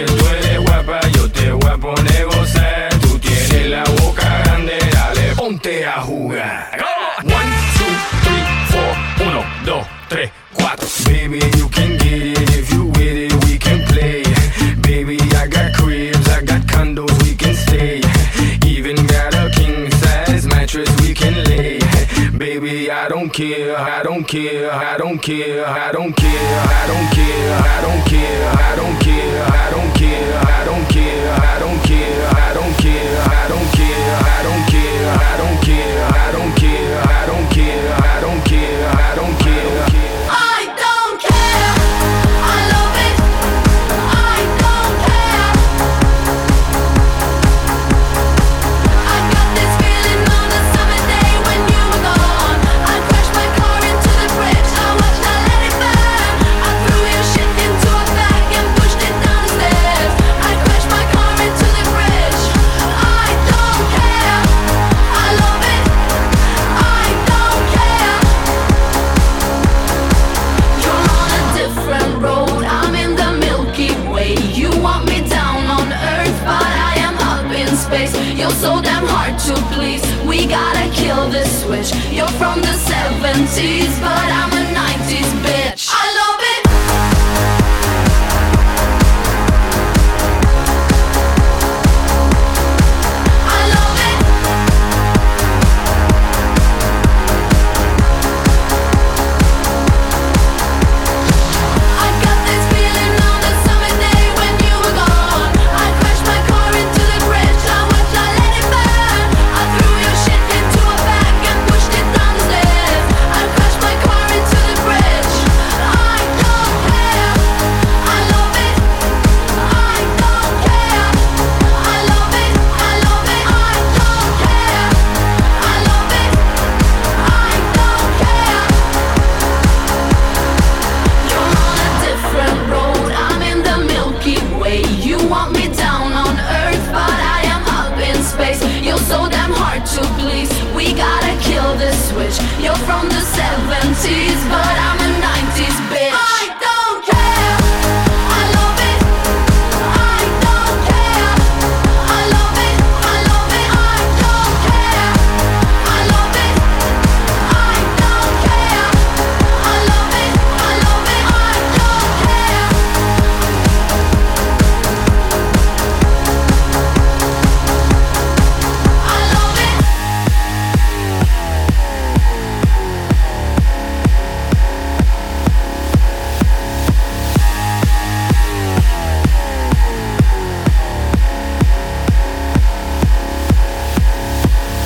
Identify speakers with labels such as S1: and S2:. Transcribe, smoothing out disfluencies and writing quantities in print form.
S1: tú eres guapa, yo te voy a poner gozar. Tú tienes la boca grande, dale, ponte a jugar. 1, 2, 3, 4, 1, 2, 3, 4. Baby, you can get it if you with it, we can play. Baby, I got cribs, I got condos, we can stay. Even got a king size mattress we can lay. Baby, I don't care, I don't care, I don't care, I don't care, I don't care, I don't care, I don't care, I don't care, I don't care, I don't care, I don't care, I don't care, I don't care, I don't care, I don't care, I don't care, I don't care, I don't care.
S2: I don't care. I love it. I don't care. I got this feeling on a summer day when you were gone. I crashed my car into the bridge. I watched, I let it burn. I threw your shit into a bag and pushed it down the stairs. I crashed my car into the bridge. I don't care. I love it. I don't care. You're on a different road, I'm in the Milky Way. You want me down on Earth, but I am up in space. You're so damn hard to please, we gotta kill this switch. You're from the 70s, but I'm a 90s bitch. I love it. I love it. I got this feeling on a summer day when you were gone. I crashed my car into the bridge. I watched, I let it burn. I threw your shit into a bag and pushed it down the stairs. I crashed my car into the bridge. I don't care. I love it. I don't care. I love it. I love it. I don't care. I love it. I don't care. You're on a different road, I'm in the Milky Way. You want me down on Earth, but I am up in space. You're so damn hard to please, we gotta kill this switch. You're from the 70s, but I'm a 90s bitch.